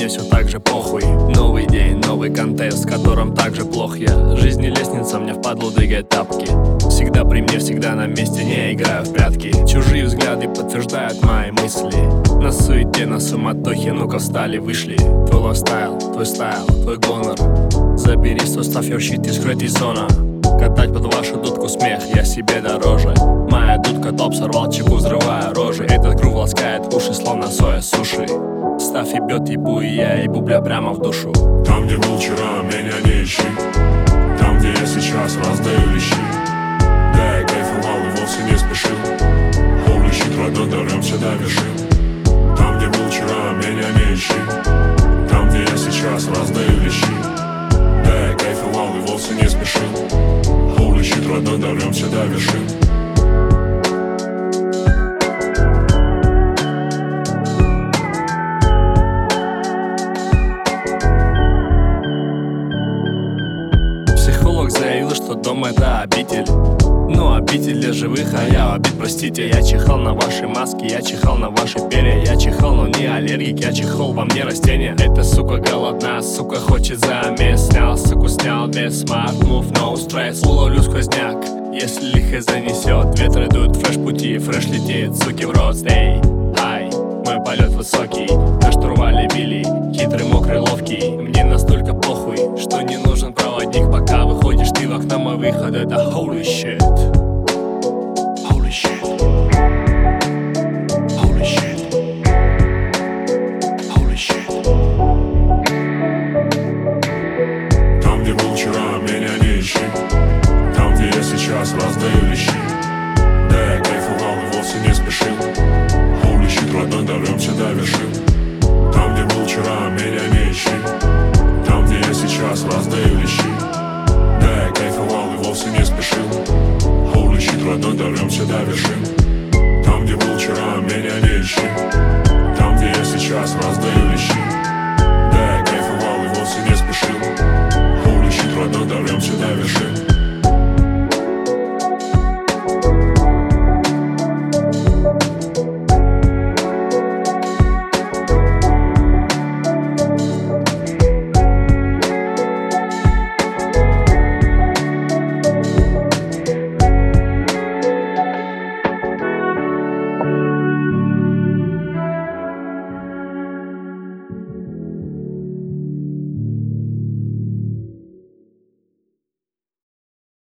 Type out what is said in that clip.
мне все так же похуй. Новый день, новый контест, в котором так же плох я. Жизнь не лестница, мне впадлу двигать тапки. Всегда при мне, всегда на месте, не играю в прятки. Чужие взгляды подтверждают мои мысли. На суете, на суматохе, ну-ка встали, вышли. Твой лайфстайл, твой стайл, твой гонор. Забери состав, your shit из скрытой зона. Катать под вашу дудку смех, я себе дороже. Моя дудка топ, сорвал чеку, взрывая рожи. Этот грув ласкает уши, словно соя суши. Ставь и бьет ебу, и я ебу, бля, прямо в душу. Там, где был вчера, меня не ищи. Там, где я сейчас, раздаю лещи. Да, я кайфовал и вовсе не спешил. Holy shit, родной, добремся до вершин. Там, где был вчера, меня не ищи. Там, где я сейчас, раздаю лещи. Да, я кайфовал и вовсе не спешил. Holy shit, родной, добремся до вершин. Психолог заявил, что дом это обитель. Ну, обитель для живых, а я обид, простите. Я чихал на ваши маски, я чихал на ваши перья. Я чихал, но не аллергик, я чихол, во мне растение. Эта сука голодна, сука хочет замес. Снял, суку снял, без smart move, no stress. Уловлю сквозняк, если лихо занесет. Ветры дуют, фреш пути, фреш летит, суки в рот. Эй, ай, мой полет высокий, на штурвале били, хитрый, мокрый, ловкий. Мне настолько похуй, что не нужен проводник. Пока выходишь ты в окно, мой выход это holy shit. Holy shit. Holy shit. Holy shit. Там, где был вчера, меня не ищи. Там, где я сейчас, раздаю лещи. Да, я кайфовал и вовсе не спешил. Holy shit, родной, добремся до вершин. Там, где был вчера, меня не ищи. Там, где я сейчас, раздаю лещи.